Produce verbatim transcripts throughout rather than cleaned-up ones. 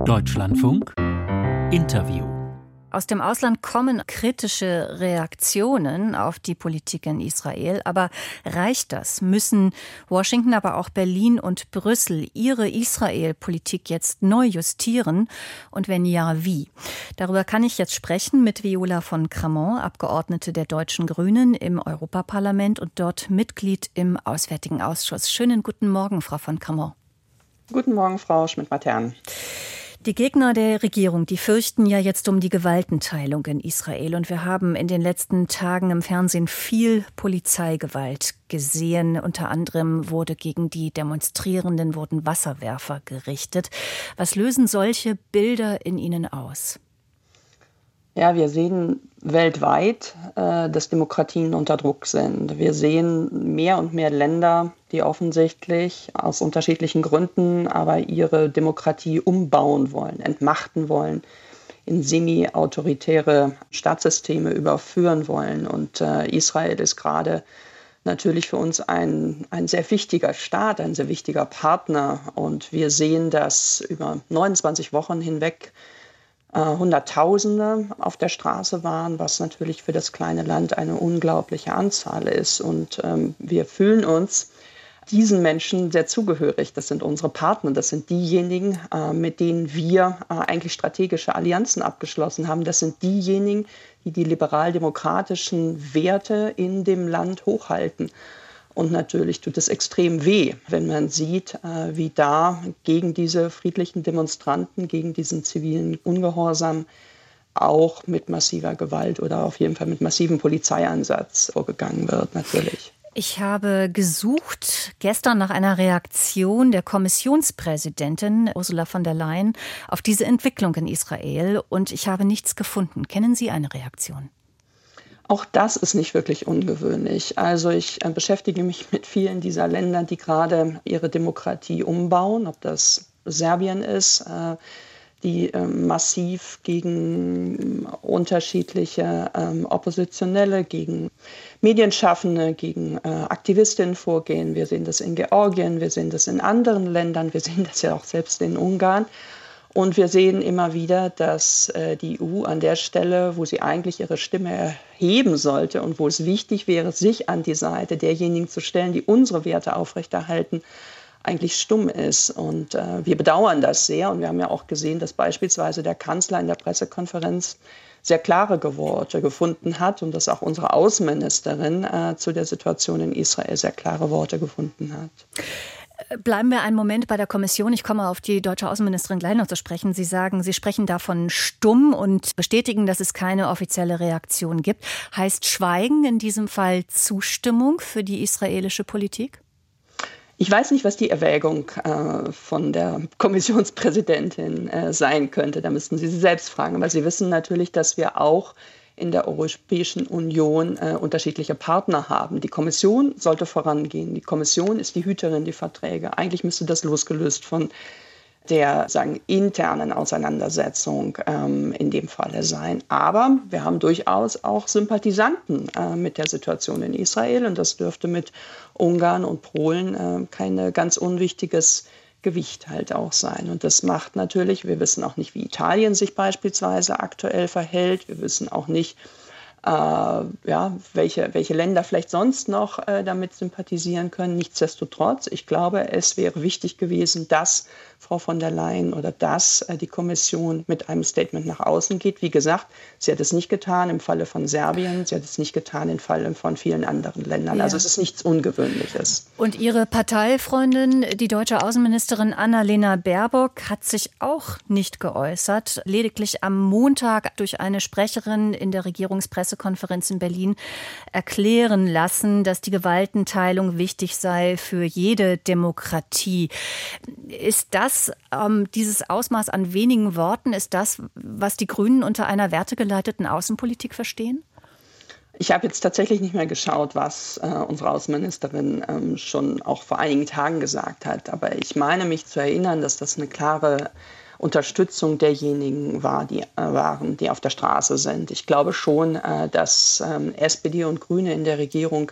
Deutschlandfunk Interview. Aus dem Ausland kommen kritische Reaktionen auf die Politik in Israel. Aber reicht das? Müssen Washington, aber auch Berlin und Brüssel ihre Israel-Politik jetzt neu justieren? Und wenn ja, wie? Darüber kann ich jetzt sprechen mit Viola von Kramon, Abgeordnete der Deutschen Grünen im Europaparlament und dort Mitglied im Auswärtigen Ausschuss. Schönen guten Morgen, Frau von Kramon. Guten Morgen, Frau Schmidt-Matern. Die Gegner der Regierung, die fürchten ja jetzt um die Gewaltenteilung in Israel. Und wir haben in den letzten Tagen im Fernsehen viel Polizeigewalt gesehen. Unter anderem wurde gegen die Demonstrierenden wurden Wasserwerfer gerichtet. Was lösen solche Bilder in Ihnen aus? Ja, wir sehen weltweit, äh, dass Demokratien unter Druck sind. Wir sehen mehr und mehr Länder, die offensichtlich aus unterschiedlichen Gründen aber ihre Demokratie umbauen wollen, entmachten wollen, in semi-autoritäre Staatssysteme überführen wollen. Und äh, Israel ist gerade natürlich für uns ein, ein sehr wichtiger Staat, ein sehr wichtiger Partner. Und wir sehen, dass über neunundzwanzig Wochen hinweg Hunderttausende auf der Straße waren, was natürlich für das kleine Land eine unglaubliche Anzahl ist. Und ähm, wir fühlen uns diesen Menschen sehr zugehörig. Das sind unsere Partner, das sind diejenigen, äh, mit denen wir äh, eigentlich strategische Allianzen abgeschlossen haben. Das sind diejenigen, die die liberal-demokratischen Werte in dem Land hochhalten. Und natürlich tut es extrem weh, wenn man sieht, wie da gegen diese friedlichen Demonstranten, gegen diesen zivilen Ungehorsam auch mit massiver Gewalt oder auf jeden Fall mit massivem Polizeieinsatz vorgegangen wird, natürlich. Ich habe gesucht gestern nach einer Reaktion der Kommissionspräsidentin Ursula von der Leyen auf diese Entwicklung in Israel und ich habe nichts gefunden. Kennen Sie eine Reaktion? Auch das ist nicht wirklich ungewöhnlich. Also ich äh, beschäftige mich mit vielen dieser Länder, die gerade ihre Demokratie umbauen, ob das Serbien ist, äh, die äh, massiv gegen äh, unterschiedliche äh, Oppositionelle, gegen Medienschaffende, gegen äh, Aktivistinnen vorgehen. Wir sehen das in Georgien, wir sehen das in anderen Ländern, wir sehen das ja auch selbst in Ungarn. Und wir sehen immer wieder, dass äh, die E U an der Stelle, wo sie eigentlich ihre Stimme erheben sollte und wo es wichtig wäre, sich an die Seite derjenigen zu stellen, die unsere Werte aufrechterhalten, eigentlich stumm ist. Und äh, wir bedauern das sehr. Und wir haben ja auch gesehen, dass beispielsweise der Kanzler in der Pressekonferenz sehr klare Worte gefunden hat und dass auch unsere Außenministerin äh, zu der Situation in Israel sehr klare Worte gefunden hat. Bleiben wir einen Moment bei der Kommission. Ich komme auf die deutsche Außenministerin gleich noch zu sprechen. Sie sagen, Sie sprechen davon stumm und bestätigen, dass es keine offizielle Reaktion gibt. Heißt Schweigen in diesem Fall Zustimmung für die israelische Politik? Ich weiß nicht, was die Erwägung äh, von der Kommissionspräsidentin äh, sein könnte. Da müssten Sie sie selbst fragen. Aber Sie wissen natürlich, dass wir auch in der Europäischen Union äh, unterschiedliche Partner haben. Die Kommission sollte vorangehen. Die Kommission ist die Hüterin der Verträge. Eigentlich müsste das losgelöst von der sagen, internen Auseinandersetzung ähm, in dem Falle sein. Aber wir haben durchaus auch Sympathisanten äh, mit der Situation in Israel. Und das dürfte mit Ungarn und Polen äh, kein ganz unwichtiges Gewicht halt auch sein. Und das macht natürlich, wir wissen auch nicht, wie Italien sich beispielsweise aktuell verhält. Wir wissen auch nicht, äh, ja, welche, welche Länder vielleicht sonst noch äh, damit sympathisieren können. Nichtsdestotrotz, ich glaube, es wäre wichtig gewesen, dass Frau von der Leyen oder dass äh, die Kommission mit einem Statement nach außen geht. Wie gesagt, sie hat es nicht getan im Falle von Serbien, sie hat es nicht getan im Falle von vielen anderen Ländern. Ja. Also es ist nichts Ungewöhnliches. Und Ihre Parteifreundin, die deutsche Außenministerin Annalena Baerbock, hat sich auch nicht geäußert. Lediglich am Montag durch eine Sprecherin in der Regierungspressekonferenz in Berlin erklären lassen, dass die Gewaltenteilung wichtig sei für jede Demokratie. Ist das Das, ähm, dieses Ausmaß an wenigen Worten, ist das, was die Grünen unter einer wertegeleiteten Außenpolitik verstehen? Ich habe jetzt tatsächlich nicht mehr geschaut, was äh, unsere Außenministerin ähm, schon auch vor einigen Tagen gesagt hat. Aber ich meine mich zu erinnern, dass das eine klare Unterstützung derjenigen war, die, äh, waren, die auf der Straße sind. Ich glaube schon, äh, dass ähm, S P D und Grüne in der Regierung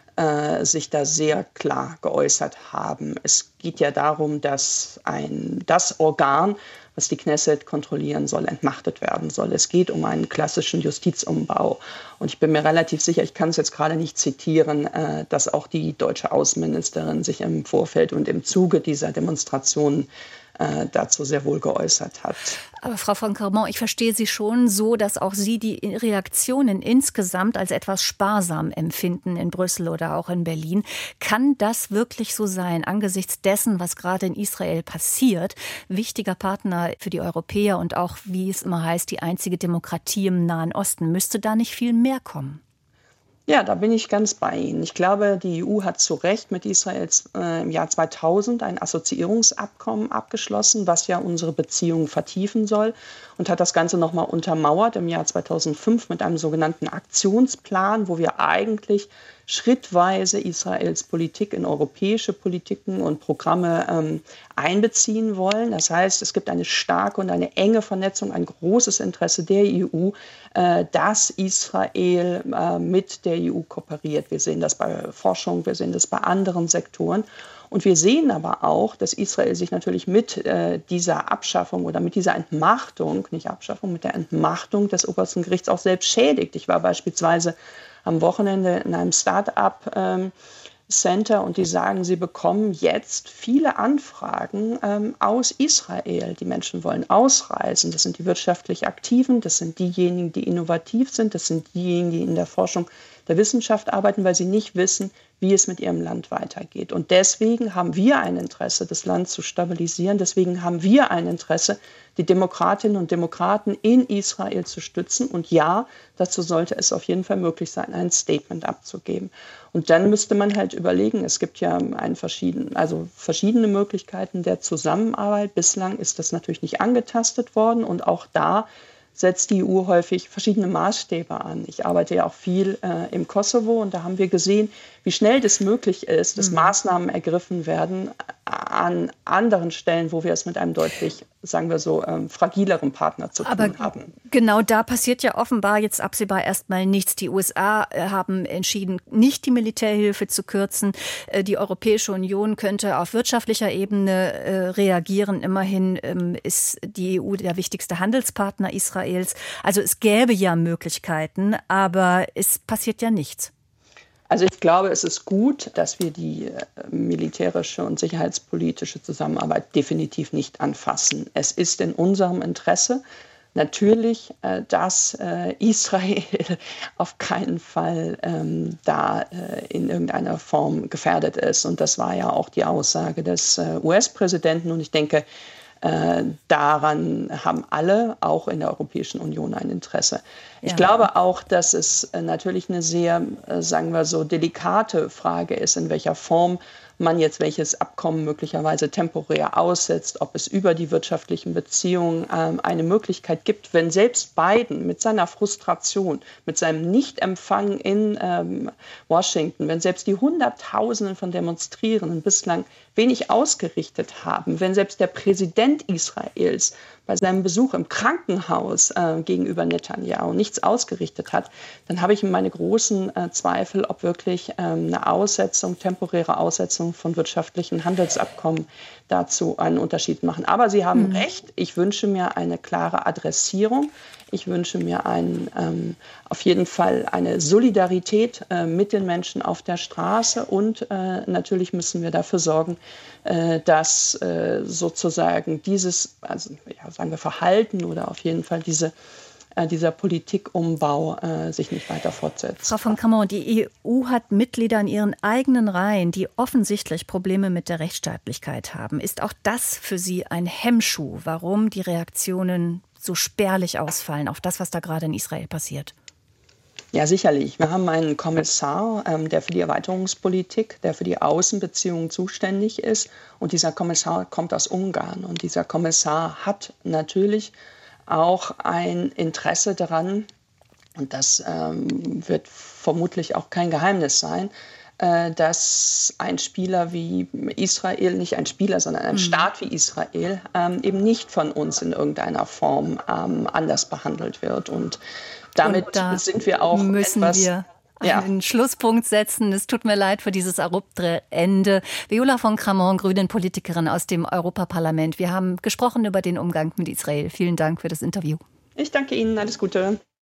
äh, sich da sehr klar geäußert haben. Es geht ja darum, dass ein, das Organ, das die Knesset kontrollieren soll, entmachtet werden soll. Es geht um einen klassischen Justizumbau. Und ich bin mir relativ sicher, ich kann es jetzt gerade nicht zitieren, dass auch die deutsche Außenministerin sich im Vorfeld und im Zuge dieser Demonstrationen dazu sehr wohl geäußert hat. Aber Frau von Carbon, ich verstehe Sie schon so, dass auch Sie die Reaktionen insgesamt als etwas sparsam empfinden in Brüssel oder auch in Berlin. Kann das wirklich so sein, angesichts dessen, was gerade in Israel passiert? Wichtiger Partner für die Europäer und auch, wie es immer heißt, die einzige Demokratie im Nahen Osten. Müsste da nicht viel mehr kommen? Ja, da bin ich ganz bei Ihnen. Ich glaube, die E U hat zu Recht mit Israel äh, im Jahr zweitausend ein Assoziierungsabkommen abgeschlossen, was ja unsere Beziehungen vertiefen soll, und hat das Ganze nochmal untermauert im Jahr zweitausendfünf mit einem sogenannten Aktionsplan, wo wir eigentlich schrittweise Israels Politik in europäische Politiken und Programme ähm, einbeziehen wollen. Das heißt, es gibt eine starke und eine enge Vernetzung, ein großes Interesse der E U, äh, dass Israel äh, mit der E U kooperiert. Wir sehen das bei Forschung, wir sehen das bei anderen Sektoren. Und wir sehen aber auch, dass Israel sich natürlich mit äh, dieser Abschaffung oder mit dieser Entmachtung, nicht Abschaffung, mit der Entmachtung des obersten Gerichts auch selbst schädigt. Ich war beispielsweise am Wochenende in einem Start-up-Center ähm, und die sagen, sie bekommen jetzt viele Anfragen ähm, aus Israel. Die Menschen wollen ausreisen. Das sind die wirtschaftlich Aktiven, das sind diejenigen, die innovativ sind, das sind diejenigen, die in der Forschung der Wissenschaft arbeiten, weil sie nicht wissen, wie es mit ihrem Land weitergeht. Und deswegen haben wir ein Interesse, das Land zu stabilisieren. Deswegen haben wir ein Interesse, die Demokratinnen und Demokraten in Israel zu stützen. Und ja, dazu sollte es auf jeden Fall möglich sein, ein Statement abzugeben. Und dann müsste man halt überlegen, es gibt ja ein verschieden, also verschiedene Möglichkeiten der Zusammenarbeit. Bislang ist das natürlich nicht angetastet worden, und auch da setzt die E U häufig verschiedene Maßstäbe an. Ich arbeite ja auch viel äh, im Kosovo, und da haben wir gesehen, wie schnell das möglich ist, dass mhm. Maßnahmen ergriffen werden an anderen Stellen, wo wir es mit einem deutlich, sagen wir so, ähm, fragileren Partner zu Aber tun haben. Genau da passiert ja offenbar jetzt absehbar erstmal nichts. Die U S A haben entschieden, nicht die Militärhilfe zu kürzen. Die Europäische Union könnte auf wirtschaftlicher Ebene äh, reagieren. Immerhin ähm, ist die E U der wichtigste Handelspartner Israels. Also es gäbe ja Möglichkeiten, aber es passiert ja nichts. Also ich glaube, es ist gut, dass wir die militärische und sicherheitspolitische Zusammenarbeit definitiv nicht anfassen. Es ist in unserem Interesse natürlich, dass Israel auf keinen Fall ähm, da äh, in irgendeiner Form gefährdet ist. Und das war ja auch die Aussage des äh, U S-Präsidenten. Und ich denke, Äh, daran haben alle, auch in der Europäischen Union, ein Interesse. Ja. Ich glaube auch, dass es äh, natürlich eine sehr, äh, sagen wir so, delikate Frage ist, in welcher Form man jetzt welches Abkommen möglicherweise temporär aussetzt, ob es über die wirtschaftlichen Beziehungen ähm, eine Möglichkeit gibt, wenn selbst Biden mit seiner Frustration, mit seinem Nichtempfang in ähm, Washington, wenn selbst die Hunderttausenden von Demonstrierenden bislang wenig ausgerichtet haben, wenn selbst der Präsident Israels bei seinem Besuch im Krankenhaus äh, gegenüber Netanyahu nichts ausgerichtet hat, dann habe ich meine großen äh, Zweifel, ob wirklich ähm, eine Aussetzung, temporäre Aussetzung von wirtschaftlichen Handelsabkommen dazu einen Unterschied machen. Aber Sie haben mhm. recht, ich wünsche mir eine klare Adressierung. Ich wünsche mir einen, ähm, auf jeden Fall eine Solidarität äh, mit den Menschen auf der Straße, und äh, natürlich müssen wir dafür sorgen, äh, dass äh, sozusagen dieses, also ja, sagen wir Verhalten oder auf jeden Fall diese äh, dieser Politikumbau äh, sich nicht weiter fortsetzt. Frau von Cramon, die E U hat Mitglieder in ihren eigenen Reihen, die offensichtlich Probleme mit der Rechtsstaatlichkeit haben. Ist auch das für Sie ein Hemmschuh, warum die Reaktionen so spärlich ausfallen auf das, was da gerade in Israel passiert? Ja, sicherlich. Wir haben einen Kommissar, ähm, der für die Erweiterungspolitik, der für die Außenbeziehungen zuständig ist. Und dieser Kommissar kommt aus Ungarn. Und dieser Kommissar hat natürlich auch ein Interesse daran, und das ähm, wird vermutlich auch kein Geheimnis sein, dass ein Spieler wie Israel, nicht ein Spieler, sondern ein mhm. Staat wie Israel ähm, eben nicht von uns in irgendeiner Form ähm, anders behandelt wird. Und damit Und da sind wir auch müssen etwas... wir einen ja. Schlusspunkt setzen. Es tut mir leid für dieses abrupte Ende. Viola von Cramon, Grünen-Politikerin aus dem Europaparlament. Wir haben gesprochen über den Umgang mit Israel. Vielen Dank für das Interview. Ich danke Ihnen. Alles Gute.